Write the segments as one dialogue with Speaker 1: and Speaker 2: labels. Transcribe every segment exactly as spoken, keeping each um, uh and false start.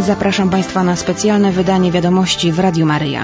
Speaker 1: Zapraszam Państwa na specjalne wydanie wiadomości w Radiu Maryja.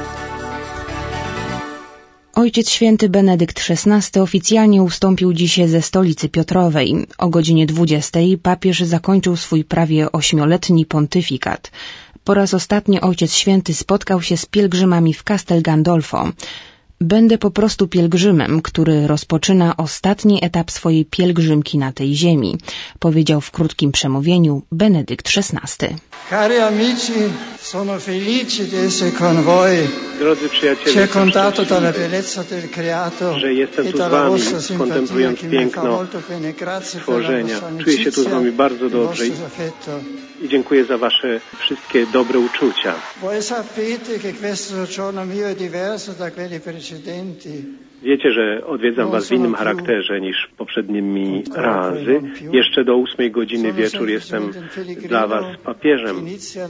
Speaker 1: Ojciec Święty Benedykt szesnasty oficjalnie ustąpił dziś ze stolicy Piotrowej. O godzinie dwudziestej papież zakończył swój prawie ośmioletni pontyfikat. Po raz ostatni Ojciec Święty spotkał się z pielgrzymami w Castel Gandolfo. Będę po prostu pielgrzymem, który rozpoczyna ostatni etap swojej pielgrzymki na tej ziemi, powiedział w krótkim przemówieniu Benedykt szesnasty.
Speaker 2: Cari amici, sono felice di essere con voi.
Speaker 3: Drodzy przyjaciele,
Speaker 2: Ci è contato dalla bellezza del creato
Speaker 3: że jestem
Speaker 2: e
Speaker 3: tu z
Speaker 2: dalla
Speaker 3: wami,
Speaker 2: vostra simpatia
Speaker 3: kontemplując
Speaker 2: che mi fa
Speaker 3: piękno
Speaker 2: molto bene. Grazie per la
Speaker 3: tworzenia.
Speaker 2: vostra
Speaker 3: Czuję się tu z
Speaker 2: amicizia,
Speaker 3: wami bardzo
Speaker 2: il
Speaker 3: dobrze
Speaker 2: vostro affetto.
Speaker 3: i dziękuję za wasze wszystkie dobre uczucia.
Speaker 2: Voi sapete che questo soggiorno mio è diverso da quelli precedenti.
Speaker 3: Wiecie, że odwiedzam was w innym charakterze niż poprzednimi razy. Jeszcze do ósmej godziny wieczór jestem dla was papieżem.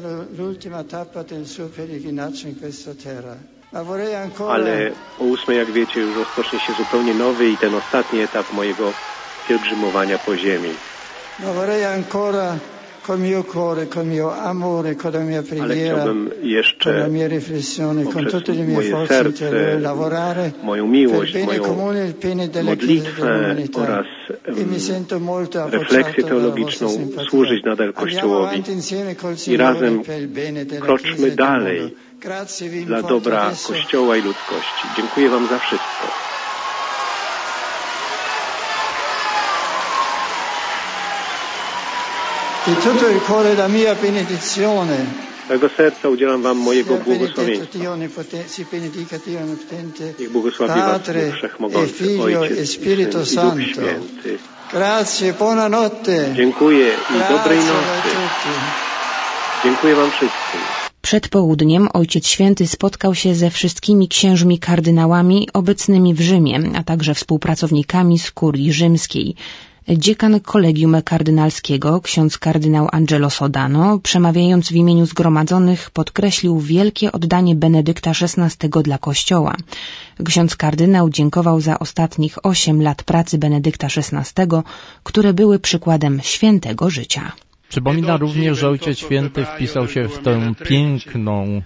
Speaker 3: Ale o ósmej, jak wiecie, już rozpocznie się zupełnie nowy i ten ostatni etap mojego pielgrzymowania po ziemi.
Speaker 2: Col mio cuore, col mio amore, con la mia preghiera,
Speaker 3: con
Speaker 2: la mia riflessione, con tutte le mie forze interiori, lavorare
Speaker 3: moją miłość,
Speaker 2: per bene
Speaker 3: moją
Speaker 2: comune il bene della
Speaker 3: modlitwę oraz um, refleksję teologiczną służyć nadal Kościołowi i razem kroczmy dalej dla dobra Kościoła i ludzkości. Dziękuję wam za wszystko.
Speaker 2: Di tutto il cuore la mia benedizione.
Speaker 3: Tego serca udzielam wam mojego błogosławieństwa. Niech błogosławi was Bóg Wszechmogący, Ojciec i Syn i Duch Święty.
Speaker 2: Grazie, buonanotte.
Speaker 3: Dziękuję i dobrej nocy. Dziękuję wam wszystkim.
Speaker 1: Przed południem Ojciec Święty spotkał się ze wszystkimi księżmi kardynałami obecnymi w Rzymie, a także współpracownikami z kurii rzymskiej. Dziekan Kolegium Kardynalskiego, ksiądz kardynał Angelo Sodano, przemawiając w imieniu zgromadzonych, podkreślił wielkie oddanie Benedykta szesnastego dla Kościoła. Ksiądz kardynał dziękował za ostatnich osiem lat pracy Benedykta szesnastego, które były przykładem świętego życia.
Speaker 4: Przypomina również, że Ojciec Święty wpisał się w tę piękną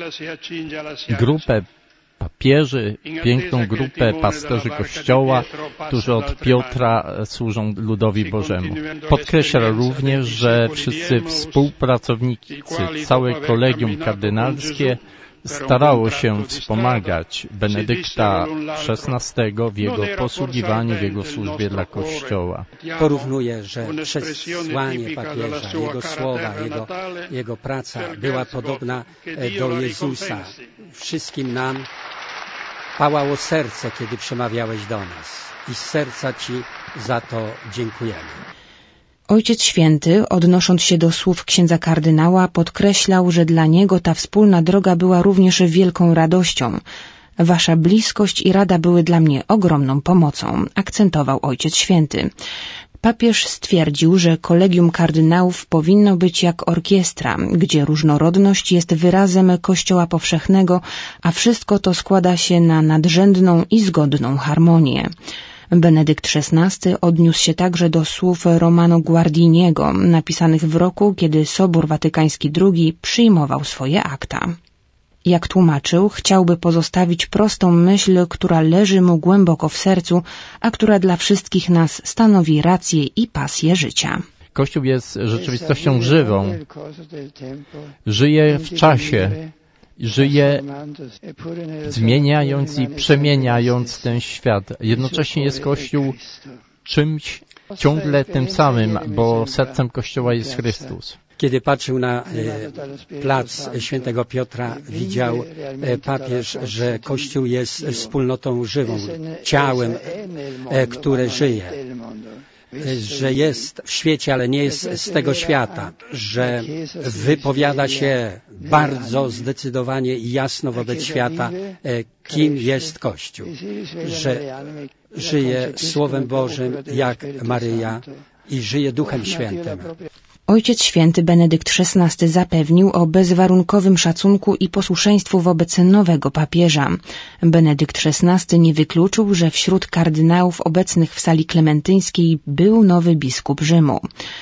Speaker 4: grupę papieży, piękną grupę pasterzy Kościoła, którzy od Piotra służą ludowi Bożemu. Podkreśla również, że wszyscy współpracownicy, całe kolegium kardynalskie starało się wspomagać Benedykta szesnastego w jego posługiwaniu, w jego służbie dla Kościoła.
Speaker 5: Porównuję, że przesłanie papieża, jego słowa, jego, jego praca była podobna do Jezusa. Wszystkim nam pałało serce, kiedy przemawiałeś do nas. I z serca Ci za to dziękujemy.
Speaker 1: Ojciec Święty, odnosząc się do słów księdza kardynała, podkreślał, że dla niego ta wspólna droga była również wielką radością. Wasza bliskość i rada były dla mnie ogromną pomocą, akcentował Ojciec Święty. Papież stwierdził, że kolegium kardynałów powinno być jak orkiestra, gdzie różnorodność jest wyrazem Kościoła powszechnego, a wszystko to składa się na nadrzędną i zgodną harmonię. Benedykt szesnasty odniósł się także do słów Romano Guardiniego, napisanych w roku, kiedy Sobór Watykański drugi przyjmował swoje akta. Jak tłumaczył, chciałby pozostawić prostą myśl, która leży mu głęboko w sercu, a która dla wszystkich nas stanowi rację i pasję życia.
Speaker 4: Kościół jest rzeczywistością żywą. Żyje w czasie. Żyje zmieniając i przemieniając ten świat. Jednocześnie jest Kościół czymś ciągle tym samym, bo sercem Kościoła jest Chrystus.
Speaker 5: Kiedy patrzył na e, plac Świętego Piotra, widział e, papież, że Kościół jest wspólnotą żywą, ciałem, e, które żyje, e, że jest w świecie, ale nie jest z tego świata, że wypowiada się bardzo zdecydowanie i jasno wobec świata, e, kim jest Kościół, że żyje Słowem Bożym jak Maryja i żyje Duchem Świętym.
Speaker 1: Ojciec Święty Benedykt szesnasty zapewnił o bezwarunkowym szacunku i posłuszeństwu wobec nowego papieża. Benedykt szesnasty nie wykluczył, że wśród kardynałów obecnych w sali klementyńskiej był nowy biskup Rzymu.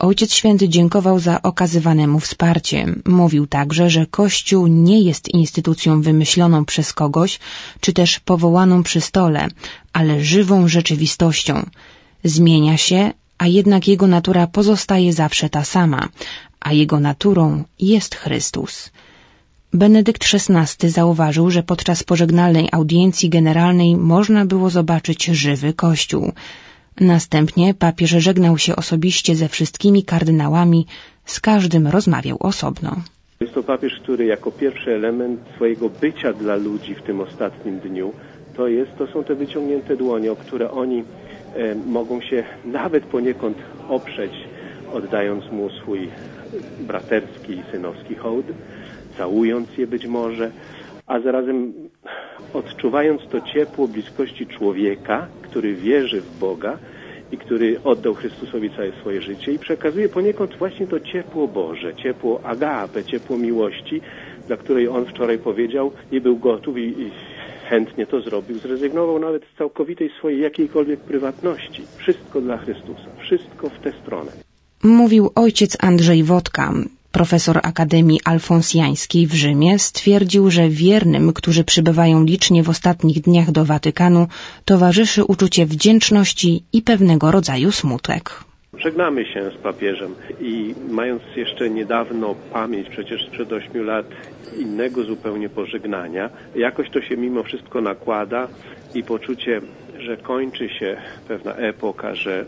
Speaker 1: Ojciec Święty dziękował za okazywane mu wsparcie. Mówił także, że Kościół nie jest instytucją wymyśloną przez kogoś, czy też powołaną przy stole, ale żywą rzeczywistością. Zmienia się, a jednak jego natura pozostaje zawsze ta sama, a jego naturą jest Chrystus. Benedykt szesnasty zauważył, że podczas pożegnalnej audiencji generalnej można było zobaczyć żywy Kościół. Następnie papież żegnał się osobiście ze wszystkimi kardynałami, z każdym rozmawiał osobno.
Speaker 3: Jest to papież, który jako pierwszy element swojego bycia dla ludzi w tym ostatnim dniu, to, jest, to są te wyciągnięte dłonie, o które oni e, mogą się nawet poniekąd oprzeć, oddając mu swój braterski i synowski hołd, całując je być może, a zarazem odczuwając to ciepło bliskości człowieka, który wierzy w Boga i który oddał Chrystusowi całe swoje życie i przekazuje poniekąd właśnie to ciepło Boże, ciepło agape, ciepło miłości, dla której on wczoraj powiedział, nie był gotów i, i chętnie to zrobił, zrezygnował nawet z całkowitej swojej jakiejkolwiek prywatności. Wszystko dla Chrystusa, wszystko w tę stronę.
Speaker 1: Mówił ojciec Andrzej Wodka. Profesor Akademii Alfonsjańskiej w Rzymie stwierdził, że wiernym, którzy przybywają licznie w ostatnich dniach do Watykanu, towarzyszy uczucie wdzięczności i pewnego rodzaju smutek.
Speaker 3: Żegnamy się z papieżem i mając jeszcze niedawno pamięć, przecież sprzed ośmiu lat, innego zupełnie pożegnania, jakoś to się mimo wszystko nakłada i poczucie, że kończy się pewna epoka, że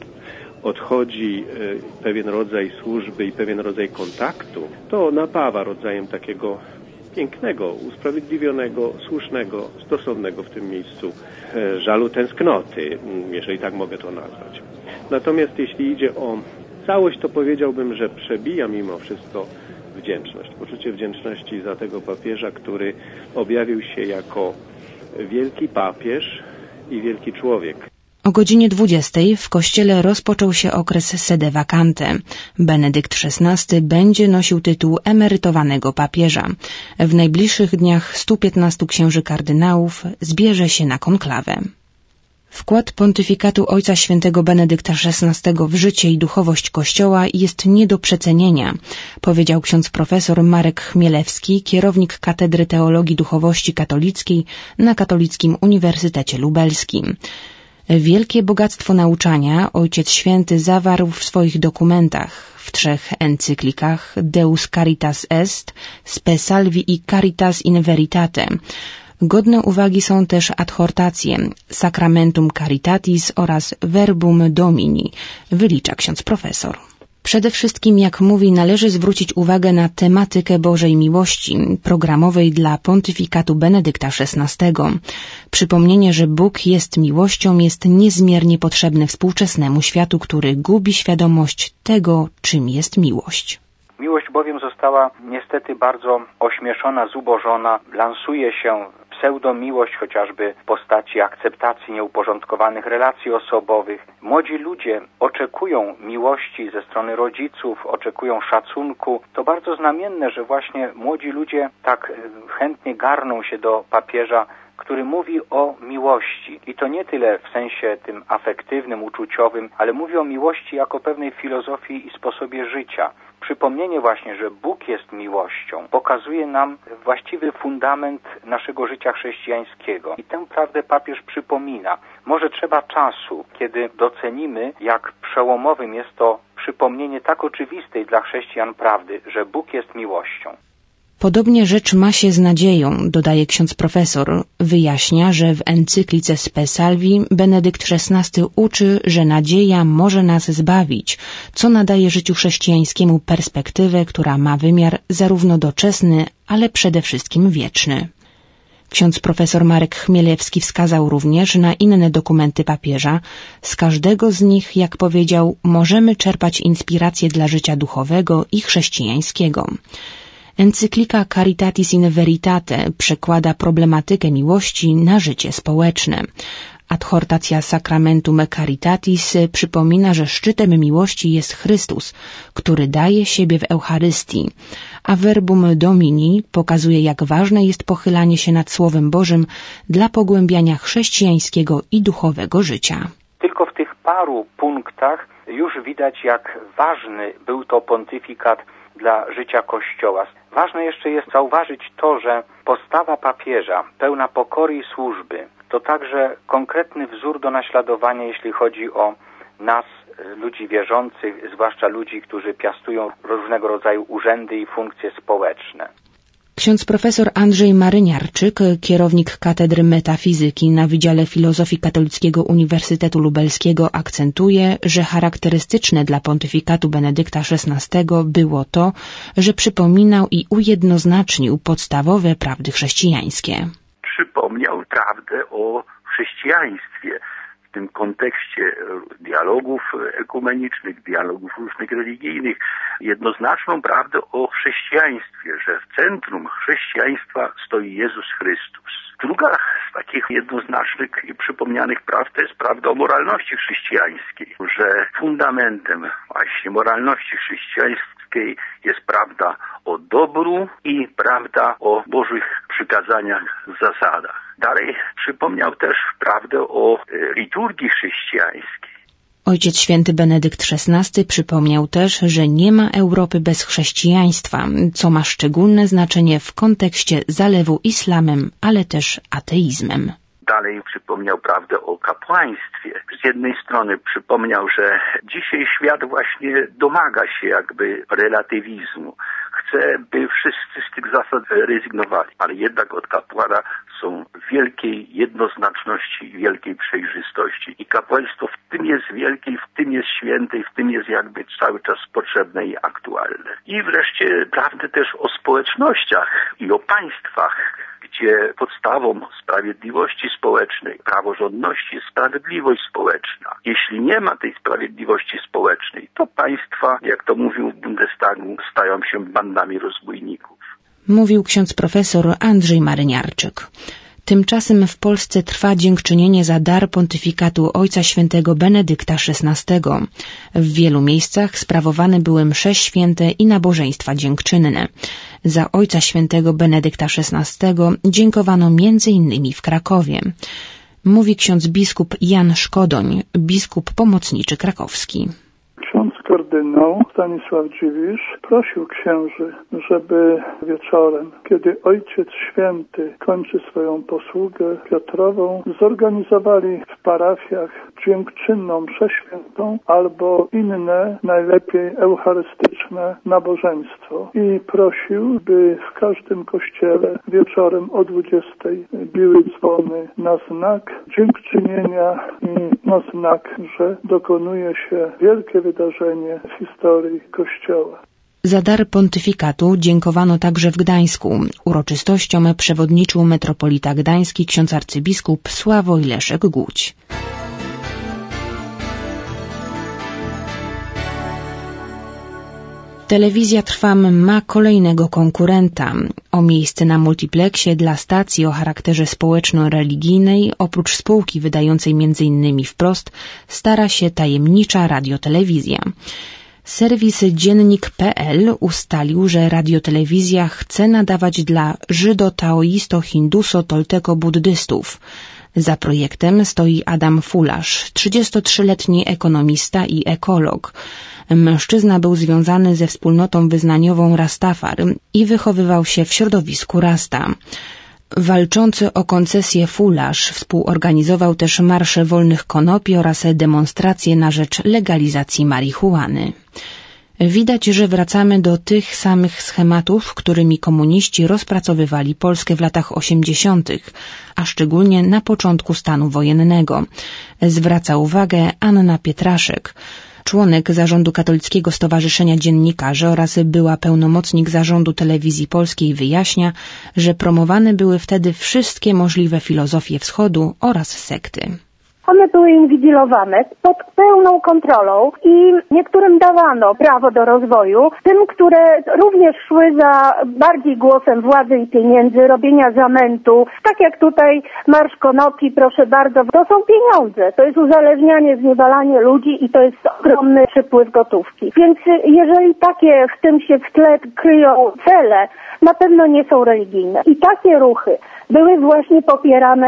Speaker 3: odchodzi pewien rodzaj służby i pewien rodzaj kontaktu, to napawa rodzajem takiego pięknego, usprawiedliwionego, słusznego, stosownego w tym miejscu żalu, tęsknoty, jeżeli tak mogę to nazwać. Natomiast jeśli idzie o całość, to powiedziałbym, że przebija mimo wszystko wdzięczność. Poczucie wdzięczności za tego papieża, który objawił się jako wielki papież i wielki człowiek.
Speaker 1: O godzinie dwudziestej w kościele rozpoczął się okres sede vacante. Benedykt szesnasty będzie nosił tytuł emerytowanego papieża. W najbliższych dniach stu piętnastu księży kardynałów zbierze się na konklawę. Wkład pontyfikatu Ojca Świętego Benedykta szesnastego w życie i duchowość Kościoła jest nie do przecenienia, powiedział ksiądz profesor Marek Chmielewski, kierownik Katedry Teologii Duchowości Katolickiej na Katolickim Uniwersytecie Lubelskim. Wielkie bogactwo nauczania Ojciec Święty zawarł w swoich dokumentach, w trzech encyklikach Deus Caritas Est, Spe Salvi i Caritas in Veritate. Godne uwagi są też adhortacje Sacramentum Caritatis oraz Verbum Domini, wylicza ksiądz profesor. Przede wszystkim, jak mówi, należy zwrócić uwagę na tematykę Bożej Miłości, programowej dla pontyfikatu Benedykta szesnastego. Przypomnienie, że Bóg jest miłością, jest niezmiernie potrzebne współczesnemu światu, który gubi świadomość tego, czym jest miłość.
Speaker 6: Miłość bowiem została niestety bardzo ośmieszona, zubożona, lansuje się pseudomiłość chociażby w postaci akceptacji nieuporządkowanych relacji osobowych. Młodzi ludzie oczekują miłości ze strony rodziców, oczekują szacunku. To bardzo znamienne, że właśnie młodzi ludzie tak chętnie garną się do papieża, który mówi o miłości. I to nie tyle w sensie tym afektywnym, uczuciowym, ale mówi o miłości jako pewnej filozofii i sposobie życia. Przypomnienie właśnie, że Bóg jest miłością, pokazuje nam właściwy fundament naszego życia chrześcijańskiego. I tę prawdę papież przypomina. Może trzeba czasu, kiedy docenimy, jak przełomowym jest to przypomnienie tak oczywistej dla chrześcijan prawdy, że Bóg jest miłością.
Speaker 1: Podobnie rzecz ma się z nadzieją, dodaje ksiądz profesor. Wyjaśnia, że w encyklice Spe Salvi Benedykt szesnasty uczy, że nadzieja może nas zbawić, co nadaje życiu chrześcijańskiemu perspektywę, która ma wymiar zarówno doczesny, ale przede wszystkim wieczny. Ksiądz profesor Marek Chmielewski wskazał również na inne dokumenty papieża. Z każdego z nich, jak powiedział, możemy czerpać inspiracje dla życia duchowego i chrześcijańskiego. Encyklika Caritatis in Veritate przekłada problematykę miłości na życie społeczne. Adhortacja Sacramentum Caritatis przypomina, że szczytem miłości jest Chrystus, który daje siebie w Eucharystii, a Verbum Domini pokazuje, jak ważne jest pochylanie się nad Słowem Bożym dla pogłębiania chrześcijańskiego i duchowego życia.
Speaker 6: Tylko w tych paru punktach już widać, jak ważny był to pontyfikat dla życia Kościoła. Ważne jeszcze jest zauważyć to, że postawa papieża, pełna pokory i służby, to także konkretny wzór do naśladowania, jeśli chodzi o nas, ludzi wierzących, zwłaszcza ludzi, którzy piastują różnego rodzaju urzędy i funkcje społeczne.
Speaker 1: Ksiądz profesor Andrzej Maryniarczyk, kierownik Katedry Metafizyki na Wydziale Filozofii Katolickiego Uniwersytetu Lubelskiego, akcentuje, że charakterystyczne dla pontyfikatu Benedykta szesnastego było to, że przypominał i ujednoznacznił podstawowe prawdy chrześcijańskie.
Speaker 7: Przypomniał prawdę o chrześcijaństwie. W tym kontekście dialogów ekumenicznych, dialogów różnych religijnych, jednoznaczną prawdę o chrześcijaństwie, że w centrum chrześcijaństwa stoi Jezus Chrystus. Druga z takich jednoznacznych i przypomnianych praw to jest prawda o moralności chrześcijańskiej, że fundamentem właśnie moralności chrześcijańskiej jest prawda o dobru i prawda o Bożych przykazaniach, zasadach. Dalej przypomniał też prawdę o liturgii chrześcijańskiej.
Speaker 1: Ojciec święty Benedykt szesnasty przypomniał też, że nie ma Europy bez chrześcijaństwa, co ma szczególne znaczenie w kontekście zalewu islamem, ale też ateizmem.
Speaker 7: Dalej przypomniał prawdę o kapłaństwie. Z jednej strony przypomniał, że dzisiaj świat właśnie domaga się jakby relatywizmu. Chce, by wszyscy z tych zasad rezygnowali, ale jednak od kapłana są wielkiej jednoznaczności, wielkiej przejrzystości. I kapłaństwo w tym jest wielkie, w tym jest święte, w tym jest jakby cały czas potrzebne i aktualne. I wreszcie prawdę też o społecznościach i o państwach, gdzie podstawą sprawiedliwości społecznej, praworządności jest sprawiedliwość społeczna. Jeśli nie ma tej sprawiedliwości społecznej, to państwa, jak to mówił w Bundestagu, stają się bandami rozbójników.
Speaker 1: Mówił ksiądz profesor Andrzej Maryniarczyk. Tymczasem w Polsce trwa dziękczynienie za dar pontyfikatu Ojca Świętego Benedykta szesnastego. W wielu miejscach sprawowane były msze święte i nabożeństwa dziękczynne. Za Ojca Świętego Benedykta szesnastego dziękowano między innymi w Krakowie. Mówi ksiądz biskup Jan Szkodoń, biskup pomocniczy krakowski.
Speaker 8: Ksiądz kardynał Stanisław Dziwisz prosił księży, żeby wieczorem, kiedy Ojciec Święty kończy swoją posługę Piotrową, zorganizowali w parafiach dziękczynną mszę świętą albo inne, najlepiej eucharystyczne nabożeństwo. I prosił, by w każdym kościele wieczorem o dwudziestej biły dzwony na znak dziękczynienia i na znak, że dokonuje się wielkie wydarzenie w historii Kościoła.
Speaker 1: Za dar pontyfikatu dziękowano także w Gdańsku. Uroczystościom przewodniczył metropolita gdański ksiądz arcybiskup Sławoj Leszek Głódź. Telewizja Trwam ma kolejnego konkurenta. O miejsce na multiplexie dla stacji o charakterze społeczno-religijnej, oprócz spółki wydającej m.in. Wprost, stara się tajemnicza radiotelewizja. Serwis dziennik kropka pe el ustalił, że radiotelewizja chce nadawać dla żydo-taoisto-hinduso-tolteko-buddystów. Za projektem stoi Adam Fulasz, trzydziestotrzyletni ekonomista i ekolog. Mężczyzna był związany ze wspólnotą wyznaniową Rastafar i wychowywał się w środowisku Rasta. Walczący o koncesję Fulasz współorganizował też marsze wolnych konopi oraz demonstracje na rzecz legalizacji marihuany. Widać, że wracamy do tych samych schematów, którymi komuniści rozpracowywali Polskę w latach osiemdziesiątych, a szczególnie na początku stanu wojennego. Zwraca uwagę Anna Pietraszek, członek zarządu Katolickiego Stowarzyszenia Dziennikarzy oraz była pełnomocnik zarządu Telewizji Polskiej, wyjaśnia, że promowane były wtedy wszystkie możliwe filozofie wschodu oraz sekty.
Speaker 9: One były inwigilowane pod pełną kontrolą i niektórym dawano prawo do rozwoju, tym, które również szły za bardziej głosem władzy i pieniędzy, robienia zamętu. Tak jak tutaj Marsz Konopi, proszę bardzo, to są pieniądze, to jest uzależnianie, zniewalanie ludzi i to jest ogromny przypływ gotówki. Więc jeżeli takie w tym się w tle kryją cele, na pewno nie są religijne. I takie ruchy były właśnie popierane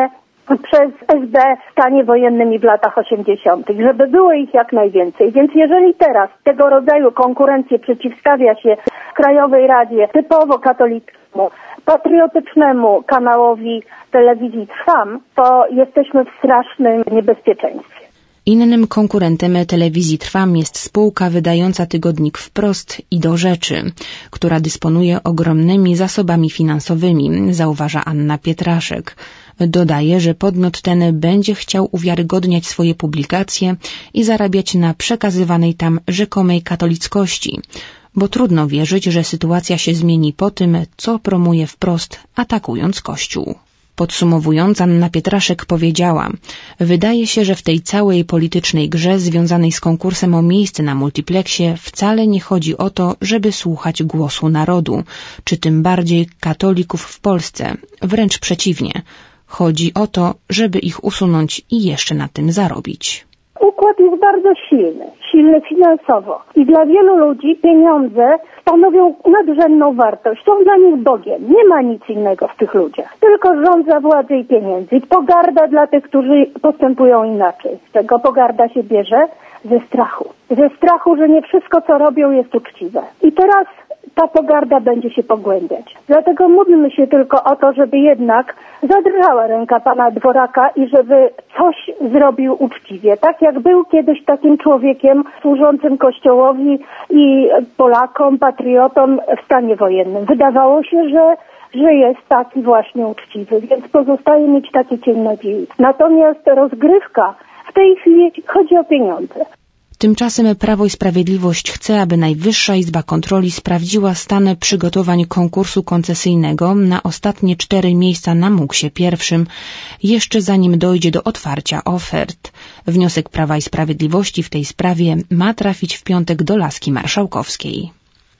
Speaker 9: przez S B w stanie wojennym i w latach osiemdziesiątych, żeby było ich jak najwięcej. Więc jeżeli teraz tego rodzaju konkurencję przeciwstawia się Krajowej Radzie typowo katolickiemu, patriotycznemu kanałowi telewizji Trwam, to jesteśmy w strasznym niebezpieczeństwie.
Speaker 1: Innym konkurentem telewizji Trwam jest spółka wydająca tygodnik Wprost i do rzeczy, która dysponuje ogromnymi zasobami finansowymi, zauważa Anna Pietraszek. Dodaje, że podmiot ten będzie chciał uwiarygodniać swoje publikacje i zarabiać na przekazywanej tam rzekomej katolickości, bo trudno wierzyć, że sytuacja się zmieni po tym, co promuje Wprost, atakując Kościół. Podsumowując, Anna Pietraszek powiedziała: wydaje się, że w tej całej politycznej grze związanej z konkursem o miejsce na multiplexie wcale nie chodzi o to, żeby słuchać głosu narodu, czy tym bardziej katolików w Polsce. Wręcz przeciwnie. Chodzi o to, żeby ich usunąć i jeszcze na tym zarobić.
Speaker 9: Układ jest bardzo silny, silny finansowo i dla wielu ludzi pieniądze stanowią nadrzędną wartość, są dla nich Bogiem. Nie ma nic innego w tych ludziach, tylko żądza władzy i pieniędzy. Pogarda dla tych, którzy postępują inaczej. Z tego pogarda się bierze? Ze strachu. Ze strachu, że nie wszystko, co robią, jest uczciwe. I teraz ta pogarda będzie się pogłębiać. Dlatego módlmy się tylko o to, żeby jednak zadrżała ręka pana Dworaka i żeby coś zrobił uczciwie. Tak jak był kiedyś takim człowiekiem służącym Kościołowi i Polakom, patriotom w stanie wojennym. Wydawało się, że że jest taki właśnie uczciwy, więc pozostaje mieć taki cień nadziei. Natomiast rozgrywka w tej chwili chodzi o pieniądze.
Speaker 1: Tymczasem Prawo i Sprawiedliwość chce, aby Najwyższa Izba Kontroli sprawdziła stan przygotowań konkursu koncesyjnego na ostatnie cztery miejsca na Muksie pierwszym, jeszcze zanim dojdzie do otwarcia ofert. Wniosek Prawa i Sprawiedliwości w tej sprawie ma trafić w piątek do laski marszałkowskiej.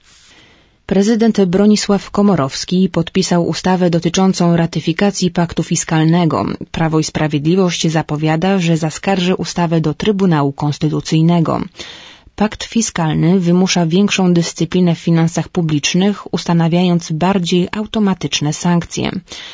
Speaker 1: Prezydent Bronisław Komorowski podpisał ustawę dotyczącą ratyfikacji paktu fiskalnego. Prawo i Sprawiedliwość zapowiada, że zaskarży ustawę do Trybunału Konstytucyjnego. Pakt fiskalny wymusza większą dyscyplinę w finansach publicznych, ustanawiając bardziej automatyczne sankcje.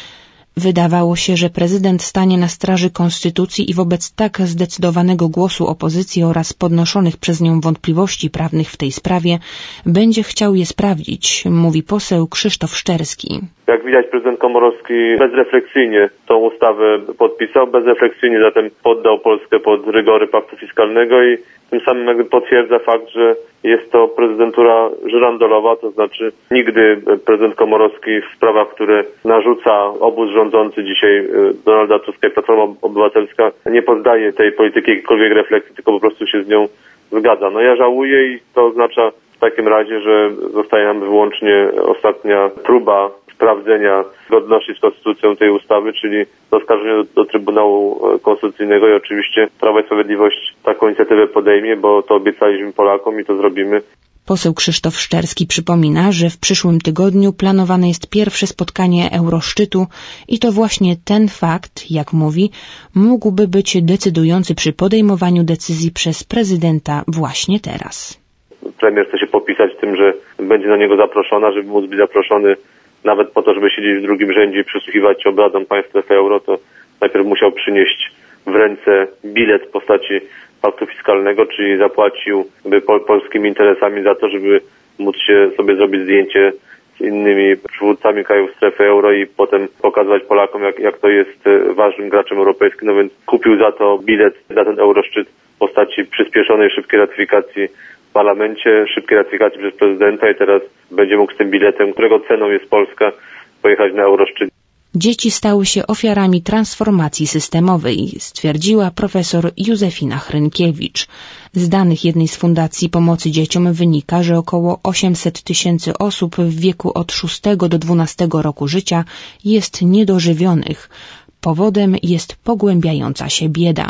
Speaker 1: Wydawało się, że prezydent stanie na straży konstytucji i wobec tak zdecydowanego głosu opozycji oraz podnoszonych przez nią wątpliwości prawnych w tej sprawie będzie chciał je sprawdzić, mówi poseł Krzysztof Szczerski.
Speaker 10: Jak widać, prezydent Komorowski bezrefleksyjnie tą ustawę podpisał, bezrefleksyjnie zatem poddał Polskę pod rygory paktu fiskalnego i tym samym jakby potwierdza fakt, że jest to prezydentura żyrandolowa, to znaczy nigdy prezydent Komorowski w sprawach, które narzuca obóz rządzący dzisiaj Donalda Tuska i Platforma Obywatelska, nie poddaje tej polityki jakiejkolwiek refleksji, tylko po prostu się z nią zgadza. No ja żałuję i to oznacza w takim razie, że zostaje nam wyłącznie ostatnia próba sprawdzenia zgodności z konstytucją tej ustawy, czyli zaskarżenie do, do Trybunału Konstytucyjnego i oczywiście Prawo i Sprawiedliwość taką inicjatywę podejmie, bo to obiecaliśmy Polakom i to zrobimy.
Speaker 1: Poseł Krzysztof Szczerski przypomina, że w przyszłym tygodniu planowane jest pierwsze spotkanie Euroszczytu i to właśnie ten fakt, jak mówi, mógłby być decydujący przy podejmowaniu decyzji przez prezydenta właśnie teraz.
Speaker 10: Premier chce się popisać tym, że będzie na niego zaproszona, żeby móc być zaproszony nawet po to, żeby siedzieć w drugim rzędzie i przysłuchiwać się obradom państw strefy euro, to najpierw musiał przynieść w ręce bilet w postaci paktu fiskalnego, czyli zapłacił pol polskimi interesami za to, żeby móc się sobie zrobić zdjęcie z innymi przywódcami krajów strefy euro i potem pokazywać Polakom, jak, jak to jest ważnym graczem europejskim. No więc kupił za to bilet na ten Euroszczyt w postaci przyspieszonej, szybkiej ratyfikacji w parlamencie, szybkiej ratyfikacji przez prezydenta i teraz będzie mógł z tym biletem, którego ceną jest Polska, pojechać na Euroszczyt.
Speaker 1: Dzieci stały się ofiarami transformacji systemowej, stwierdziła profesor Józefina Hrynkiewicz. Z danych jednej z fundacji pomocy dzieciom wynika, że około osiemset tysięcy osób w wieku od szóstego do dwunastego roku życia jest niedożywionych. Powodem jest pogłębiająca się bieda.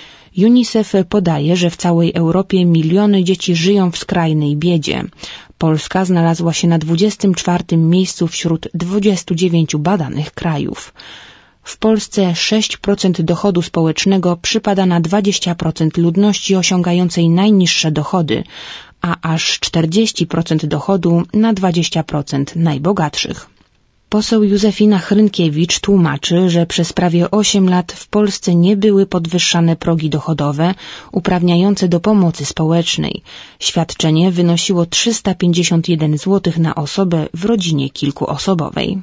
Speaker 1: UNICEF podaje, że w całej Europie miliony dzieci żyją w skrajnej biedzie. Polska znalazła się na dwudziestym czwartym miejscu wśród dwudziestu dziewięciu badanych krajów. W Polsce sześć procent dochodu społecznego przypada na dwadzieścia procent ludności osiągającej najniższe dochody, a aż czterdzieści procent dochodu na dwadzieścia procent najbogatszych. Poseł Józefina Hrynkiewicz tłumaczy, że przez prawie osiem lat w Polsce nie były podwyższane progi dochodowe uprawniające do pomocy społecznej. Świadczenie wynosiło trzysta pięćdziesiąt jeden złotych na osobę w rodzinie kilkuosobowej.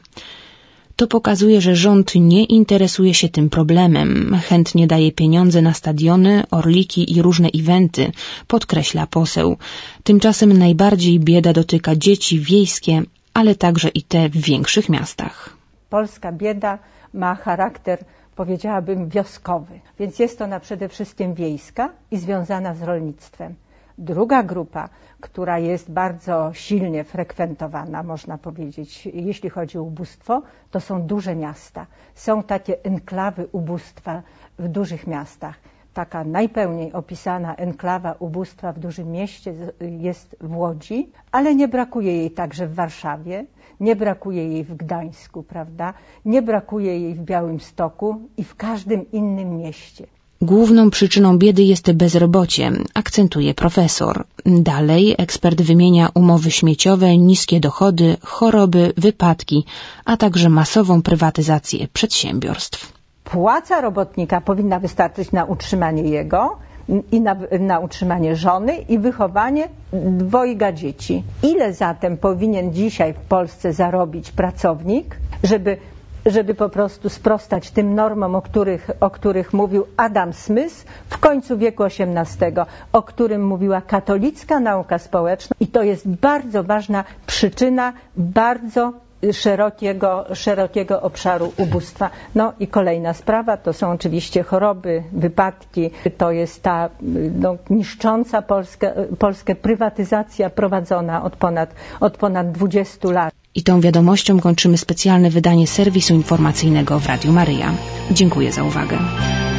Speaker 1: To pokazuje, że rząd nie interesuje się tym problemem. Chętnie daje pieniądze na stadiony, orliki i różne eventy, podkreśla poseł. Tymczasem najbardziej bieda dotyka dzieci wiejskie, ale także i te w większych miastach.
Speaker 11: Polska bieda ma charakter, powiedziałabym, wioskowy, więc jest to ona przede wszystkim wiejska i związana z rolnictwem. Druga grupa, która jest bardzo silnie frekwentowana, można powiedzieć, jeśli chodzi o ubóstwo, to są duże miasta. Są takie enklawy ubóstwa w dużych miastach. Taka najpełniej opisana enklawa ubóstwa w dużym mieście jest w Łodzi, ale nie brakuje jej także w Warszawie, nie brakuje jej w Gdańsku, prawda? Nie brakuje jej w Białymstoku i w każdym innym mieście.
Speaker 1: Główną przyczyną biedy jest bezrobocie, akcentuje profesor. Dalej ekspert wymienia umowy śmieciowe, niskie dochody, choroby, wypadki, a także masową prywatyzację przedsiębiorstw.
Speaker 11: Płaca robotnika powinna wystarczyć na utrzymanie jego i na, na utrzymanie żony i wychowanie dwojga dzieci. Ile zatem powinien dzisiaj w Polsce zarobić pracownik, żeby żeby po prostu sprostać tym normom, o których, o których mówił Adam Smith w końcu wieku osiemnastego, o którym mówiła katolicka nauka społeczna, i to jest bardzo ważna przyczyna bardzo szerokiego, szerokiego obszaru ubóstwa. No i kolejna sprawa to są oczywiście choroby, wypadki, to jest ta no, niszcząca Polskę, Polskę prywatyzacja prowadzona od ponad, od ponad dwudziestu lat.
Speaker 1: I tą wiadomością kończymy specjalne wydanie serwisu informacyjnego w Radiu Maryja. Dziękuję za uwagę.